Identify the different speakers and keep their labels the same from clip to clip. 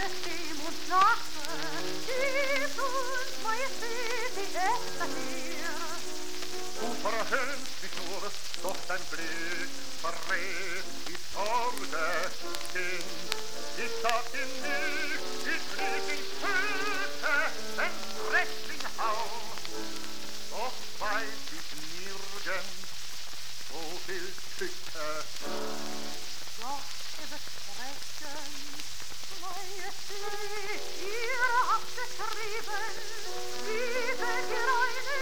Speaker 1: Stem und Lache, gib uns Majestät die Äste her.
Speaker 2: Du verhöhnst mich nur, doch dein Blick verrät die Sorge, Kind. Ich sag in mich, ich flieg in Töte, wenn's recht in Hau. Doch weiß ich nirgend, wo will Tücke.
Speaker 1: Doch ihr Besprechen, Majestät, ihr habt betrieben, wie wenn ihr eine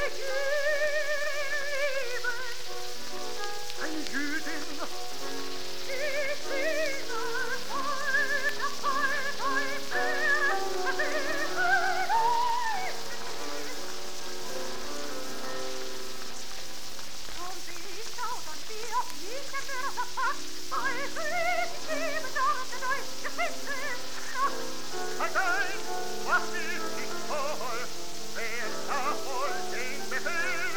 Speaker 2: Eine Jüdin,
Speaker 1: die Friede, Volk, euch befehlen euch. Und wie schaudern wir auf jeden Mörder fast, bei sich geben Daten euch Gefäße im Schacht.
Speaker 2: Parteien, was ist nicht voll, wer da voll den Befehl?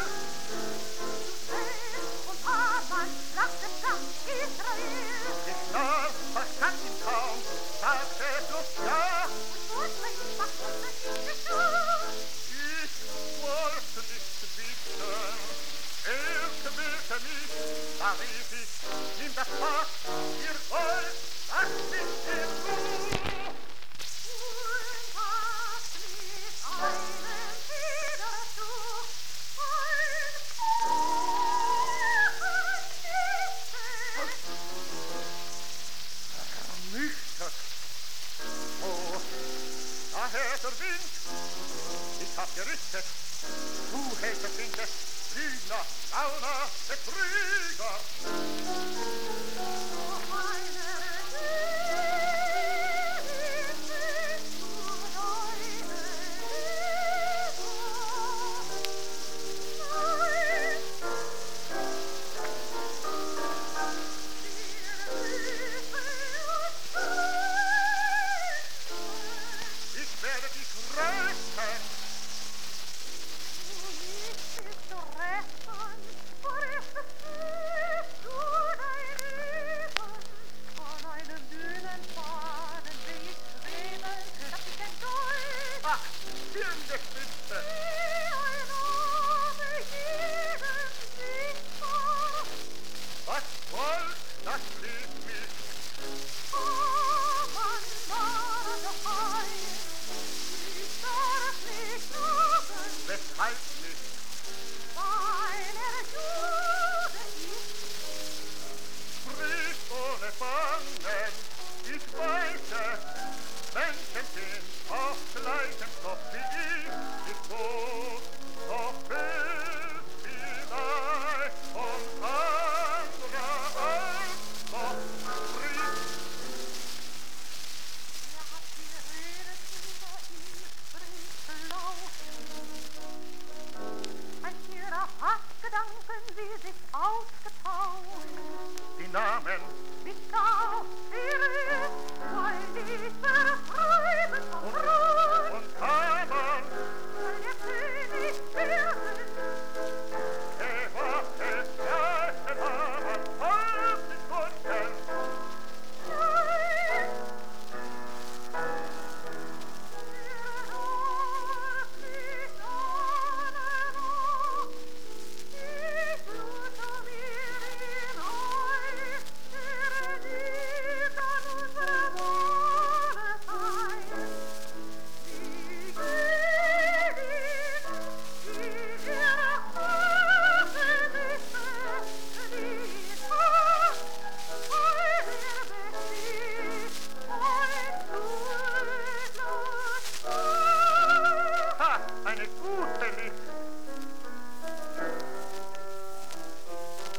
Speaker 1: Und Haman lacht es ganz Israel.
Speaker 2: Ich sah, verstand ihn kaum, sagte bloß ja.
Speaker 1: Und was uns nicht geschah.
Speaker 2: Ich wollte nicht wissen, er quälte mich, da rief ich, nimm das Fass, ihr Gold, lasst mich in Ruhe.
Speaker 1: Und was mit einem Federzug ein
Speaker 2: Ernüchtert. Oh, daher der Wind. Ich hab gerichtet. Du hältst Winde, Lügner, Gauner, Betrüger.